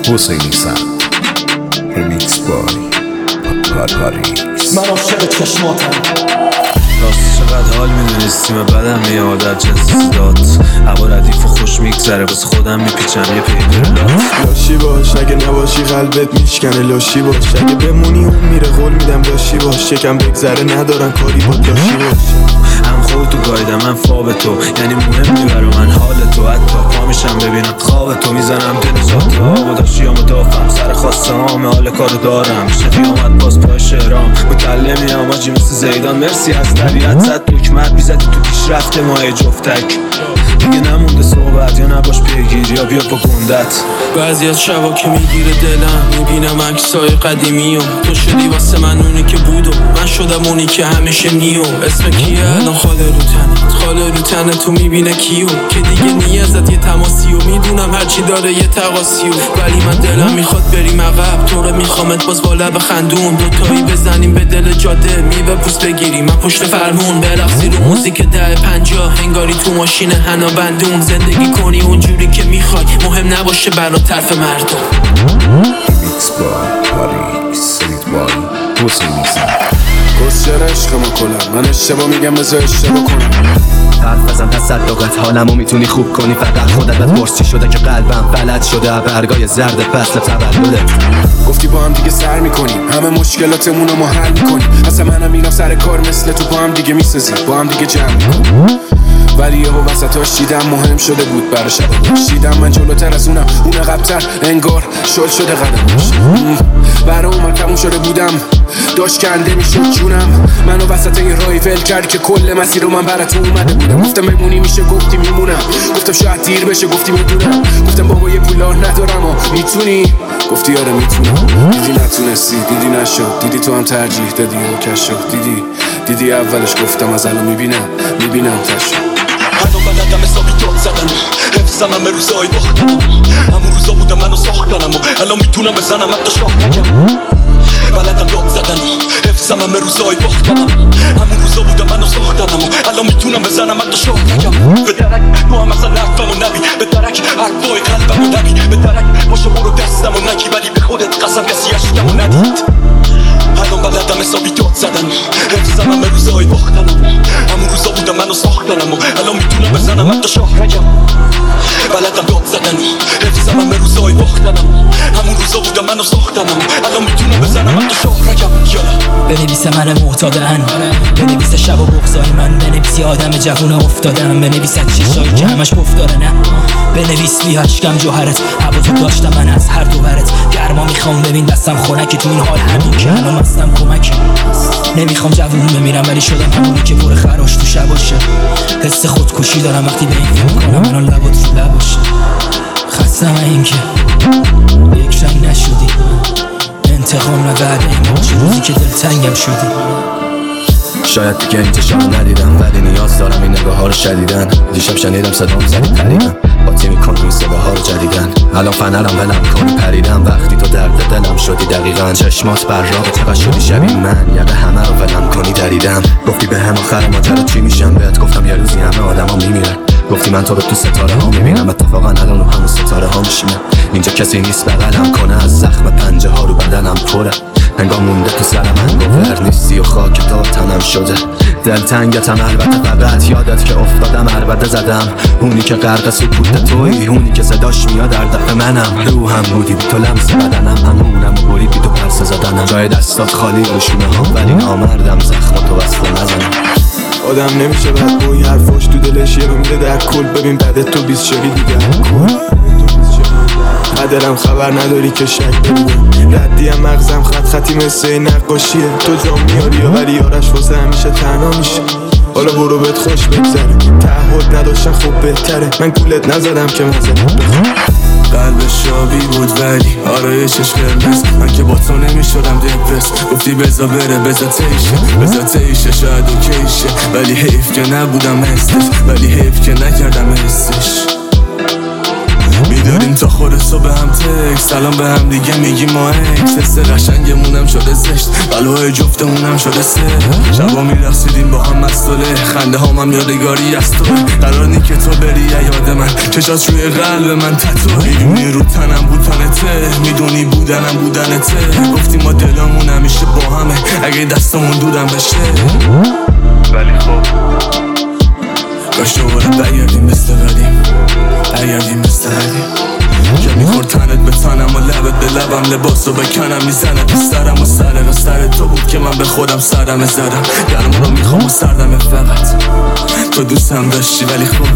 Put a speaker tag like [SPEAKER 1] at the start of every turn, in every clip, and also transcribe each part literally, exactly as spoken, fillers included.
[SPEAKER 1] حسینی سم ریمیکس بای پاریس.
[SPEAKER 2] من عاشق چشماتم
[SPEAKER 3] راست چقدر حال میدونی سیم بدم میاد در جنس داد هوا ردیف و خوش میگذره بس خودم میپیچم یه پیدرلات.
[SPEAKER 4] لاشی باش اگه نباشی قلبت میشکنه، لاشی باش اگه بمونی اون میره قول میدم لاشی باش شکم بگذره ندارن کاری با لاشی باش.
[SPEAKER 3] هم خودتو گایدم من فاب تو، یعنی مهمی برا من حال تو، حتی پا میشم ببینم خواب تو، میزنم دل ذاتی ها و داشتیامو دافم سر خواسته هامه حال کارو دارم میشه قیامت باز پای شهرام مکلمی هم آجی مثل زیدان. مرسی از طبیعت زد دکمت میزدی تو پیش رفته ماه جفتک دیگه نمونده صحبت یا نباش پیگیر یا بیا با گندت.
[SPEAKER 5] بعضی از شبا که میگیره دلم میبینم عکسای قدیمی و تو شدی واسه من اونی که بود و من شدم اونی که همیشه نیو. اسم کیه الان خاله رو تنت، خاله رو تنت تو میبینه کیو که دیگه نیازت یه تماسی و میدونم هرچی داره یه تقاسی و ولی من دلم میخواد بریم عقب تو رو میخوامت باز با لب خندون دوتایی بزنیم به دل جاده میوه پوست بگیریم من پشت فرمون برقصی رو موزیک ده پنجاه انگاری تو ماشین حنا بندون زندگی کنی اونجوری که میخوای مهم نباشه برا طرف مردم.
[SPEAKER 1] ریمیکس بای پاریس ریت بای حسینی سم.
[SPEAKER 4] کس چرا عشق ما کنم من اشتباه میگم بذار اشتباه کنم.
[SPEAKER 6] حرف بزن تصدقت حالمو میتونی خوب کنی فقط خودت بهت پرس چی شده که قلبم فلج شده برگای زرد فصل تولدت.
[SPEAKER 4] گفتی با هم دیگه سر میکنیم همه مشکلاتمون رو ما حل میکنیم اصلا منم میرم سر کار مثل تو با هم دیگه میسازیم با هم دیگه جمع میکنیم ولی یهو وسطاش دیدم مهم شده بود برا شبش دیدم من جلوتر از اونم اون عقب‌تر انگار شل شده قدمش برا اون من تموم شده بودم داشت کنده میشد جونم منو وسط یه راهی ول کردی که کل مسیر رو من برا تو اومده بودم گفتم بمونی میشه گفتی میمونم گفتم شاید دیر بشه گفتی میدونم گفتم بابا یه پولار ندارم و میتونی گفتی آره میتونم دیدی نتونستی دیدی نشد دیدی تو هم ترجیح دادی و کشف دیدی دیدی اولش گفتم از الان میبینم میبینم تشو
[SPEAKER 2] هنو بلدم حسابی داد زدن حفظم همه روزایی باختنم همون روزا بودم منو ساختنم و الان میتونم بزنم حتی شاک نگم بلدم داد زدن حفظم همه روزایی باختنم همون روزا بودم منو ساختنم و الان میتونم بزنم حتی شاک نگم به درک تو هم اصلا حرفمو نبی به درک حرفای قلبمو نبی به درک باشه برو دستمو نگی ولی به خودت قسم کسی عشقمو ندید. الان بلدم حسابی داد زدن حفظم همه روزایی باختنم همون روزا بودم منو ساختنم و الان میتونم بزنم حتی شاه نگم بلدم داد زدن حفظم همه روزایی باختنم همون روزا بودم منو ساختنم الان میتونم بزنم حتی شاه نگم.
[SPEAKER 7] بنویسه من معتادن بنویسه شب و بغضای من بنویسی آدم جوون افتادم بنویسه چشایی که همش گفتاره نه بنویس بی اشکم جوهرت هوا تو داشتم من از هر دو برت گرما میخوام ببین دستم خنکی تو این حال همین که الان مستم کمکی نمیخوام جوون بمیرم ولی شدم همونی که پر خراش تو شباشه حس خودکشی دارم وقتی به این فکر کنم الان لبات رو لباشه خستم این که یک رنگ نشدی انتقام نبرد این چه روزی که دلتنگم شدی.
[SPEAKER 6] شاید دیگه انتشار ندیدم ولی نیاز دارم این نگاه ها رو شدیدن دیشب شنیدم صدام زدی پریدم باتی میکن این صداها رو جدیدن الان فنرم ولم کنی پریدم وقتی تو درد دلم شدی دقیقا چشمات براق چقدر شدی شبیه من یقه همه رو ولم کنی دریدم گفتی به هم آخر ماجرا چی میشم بهت گفتم یه روزی همه آدم ها میمیرن گفتی من تو رو تو ستاره ها میبینم اتفاقا الان رو همون ستاره ها میشینم اینجا کسی نیست بغلم کنه از زخم پنجه ها رو بدنم پره انگار مونده تو سر من گوهر نیستی و خاک تا تنم شده دلتنگتم البته فقط یادت که افتادم عربده زدم اونی که غرق سکوت تویی اونی که صداش میاد در دفع منم روحم بودی بی تو لمس بدنم همونم و برید بی تو پرسه زدنم جای دستات خالی روشونه ها ولی نامردم زخم تو بس رو نزنم
[SPEAKER 4] آدم نمیشه بعد بایی حرفاش تو دلش یه رو میده در کل ببین بعد تو بیست شری دیگه کل دلم خبر نداری که شک ببینه ردیم مغزم خط خطی مثل نقاشیه تو جام میاری یا ولی یارش واسه همیشه تنها میشه حالا برو بهت خوش بگذره تعهد نداشتن خوب بهتره من گولت نزدم که مزنم
[SPEAKER 5] قلب شابی بود ولی آرایشش قرمز من که با تو نمیشدم دپرس گفتی بزا بره بزا تیشه بزا تیشه شاید اوکیشه ولی حیف که نبودم حسش ولی حیف که نکردم حسش میداریم تا خورسا به هم تک سلام به هم دیگه میگیم ما اکس حس قشنگمونم شده زشت بلوهای جفتمونم شده سه شبا میرقصیدیم با هم مستوله خنده هامم یادگاری از تو قرار نی که تو بری یاد من چشات روی قلب من تتو میدونی رو تنم بودنته میدونی بودنم بودنته گفتیم ما دلمون همیشه با همه اگه دستمون دودم بشه ولی خب کاش دوباره برگردیم مثل قدیم برگردیم مثل قدیم که میخورد تنت به تنم و لبت به لبم لباسو بکنم میزنه تو سرم و سرم و سر تو بود که من به خودم سرم زدم گرم رو میخوام و سردم فقط تو دوستم داشتی ولی خب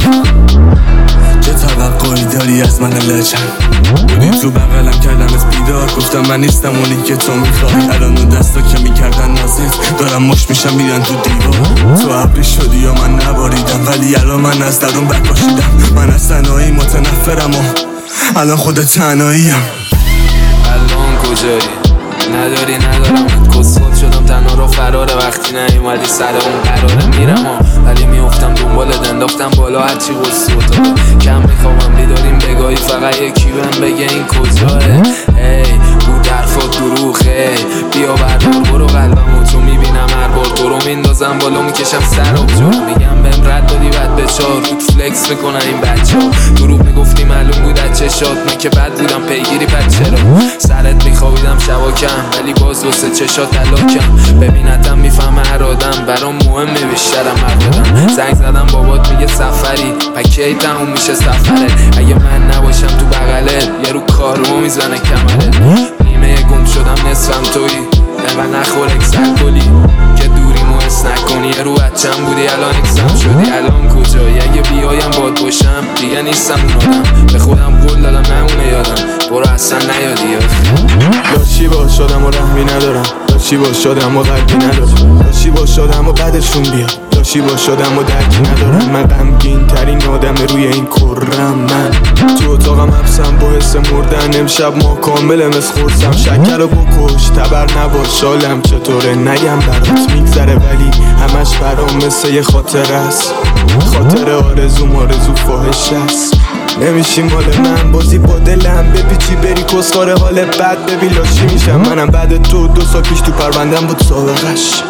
[SPEAKER 5] چه توقعی داری از من لجن بودی تو بغلم کردمت بیدار گفتم من نیستم اونی که تو میخوای الان اون دستا که میکردن نازت دارم مش میشم میرن تو دیوار تو ابری شدی یا من نباریدم ولی الان من از درون برپاشیدم من از تنهایی متنفرم و الان خودت تنهاییم الان کجایی؟ نداری ندارم کسخود شدم تنها رو فراره وقتی نیومدی سر اون قراره میرم ولی میافتم دنبالت انداختم بالا هرچی غصه اتاقه کم میخوامم بیداریم بگاهی فقط یکی بهم بگه این کجاه ای بود حرفات دروغه بیا بردار برو قلبم و تو میبینم هر بار تو رو میندازم بالا میکشم سر آبجو میگم بهم رد دادی بعد به چار رود فلکس میکنن این بچه ها دروغ میگفتی معلوم بود از چشات من که بد بودم پیگیری پد چرا سرت میخوابیدم شبا کم ولی باز واسه چشات علاکم ببینتم میفهمه هر آدم برام مهمه بیشترم مردم زنگ زدم بابات میگه سفری پکی تموم میشه سفره اگه من نباشم تو بغلت یه رو کارمو میزنه کمرت نیمه گم شدم نصفم توی انقدر نخور اکسل کلی که دوریمو حس نکنی یه رو بچم بودی الان اکسم شدی الان کجایی اگه بیایم باد باشم دیگه نیستم اون آدم به خودم قول دادم نمونه یادم برو اصلا نیادی
[SPEAKER 8] لاشی باز شدم و رحمی ندارم لاشی باز شدم و قلبی ندارم لاشی باز شدم و بعدشون بیاد لاشی باز شدم و درکی ندارم من غمگین ترین آدم روی این کرم من تو اتاقم حبسم با حس مردن امشب ما کامل مثل خورسم شکر رو بکش تبر نباش شالم چطوره نگم برات میگذره ولی همش برام مثل یه خاطر است خاطر آرزوم آرزو فاحش است نمیشی مال من بازی با دلم بپیچی بری کسخاره حال بد ببی لاشی میشم منم بعد تو دو سال پیش تو پروندم بود سابقش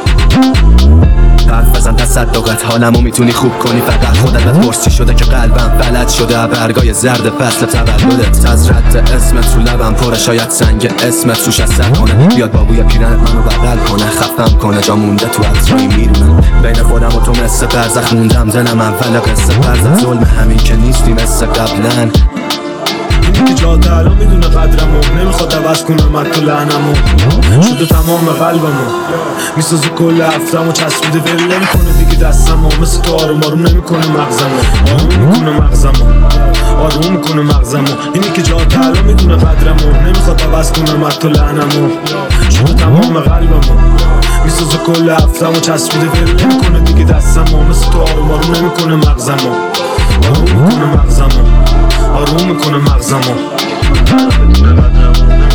[SPEAKER 6] حرف بزن تصدقت حالمو میتونی خوب کنی فقط خودت پرسی شده که قلبم فلج شده برگای زرد فصل تولدت از رد اسمت تو لبم پره شاید سنگ اسمت توش اثر کنه بیاد بابوی پیرنت منو بغل کنه خفم کنه جا مونده تو عطرایی میرونم بین خودم و تو مثل برزخ موندم زنم اول قصه برزخ ظلم همین که نیستی مثل قبلن
[SPEAKER 3] اینی که جات الان میدونه قدرمو نمیخواد عوض کنم من تو لعنمو شده تمام قلبمو میسازه کل هفتمو چسبیده ول نمیکنه دیگه دستمو مثل تو آروم آروم نمیکنه مغزمو آروم میکنه مغزمو آروم میکنه مغزمو اینی که جات الان میدونه قدرمو نمیخواد عوض کنم من تو لعنمو شده تمام قلبمو میسازه کل هفتمو چسبیده ول نمیکنه دیگه دستمو مثل تو آروم آروم نمیکنه مغزمو آروم میکنه مغزمو آروم میکنه مغزمو